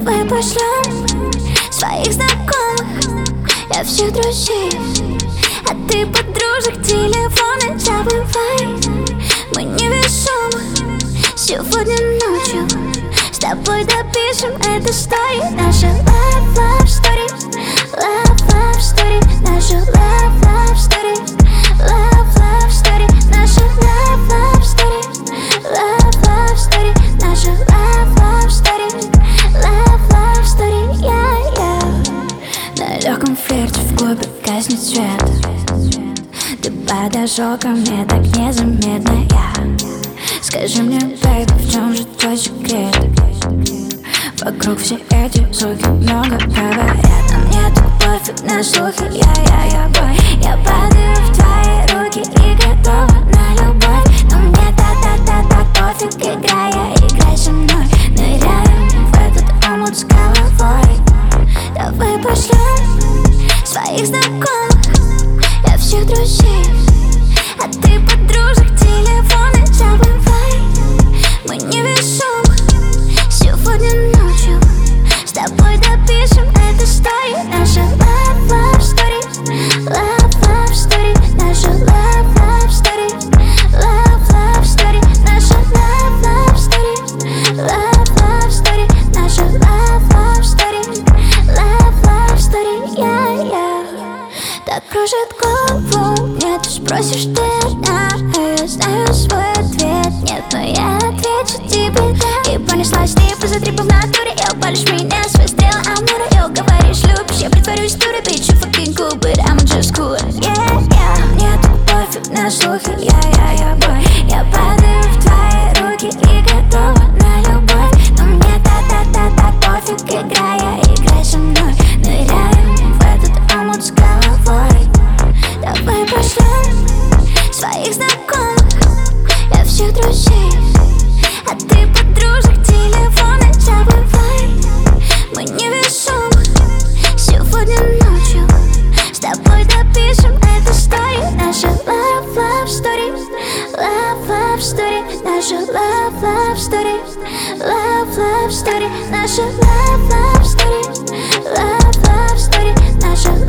Давай пошлем своих знакомых, я всех друзей, а ты подружек телефоны забывай. Мы невесомы сегодня ночью, с тобой допишем эту историю. Наша love, love story, love, love story, наша love, love story, love, love story, наша love, love story, love, love story, наша love, love story, love, love story, yeah, yeah. На легком флирте в клубе гаснет свет, ты подошел ко мне так незаметно, Скажи мне, бэйби, в чем же твой секрет? Вокруг все эти звуки много говорят, а мне так пофиг на слухи, я бой. Я падаю в твои руки и готова на любовь, но мне так пофиг, играй со мной. Ныряем в этот омут с головой. Давай пошлем своих знакомых, я всех друзей, а ты подружек телефоны забывай. Мы невесомы сегодня ночью, с тобой допишем эту историю. Наша love, love story, love, love story, наша love, love story, love, love story, наша love, love story, love, love story, наша love, love story, love, love story, yeah, yeah. Так кружит голову, мне ты спросишь, ты одна, а я знаю свой ответ. Нет, но я отвечу тебе да. И понеслась ты за трипы в натуре, и упалишь меня свои стрелы амура. И говоришь, любишь, я притворюсь дурой, bitch, you fucking cool, but I'm just cool, yeah, yeah. Мне так пофиг на слухи, я бой. Я падаю в твои руки и готова на любовь, но мне так пофиг, играй со мной. Ныряем в этот омут с головой. Давай пошлем своих знакомых, я всех друзей, а ты подружек телефоны забывай. Мы невесомы сегодня ночью, с тобой допишем эту историю. Наша love, love story, love, love story, наша love, love story, love, love story, наша love, love story, love, love story, наша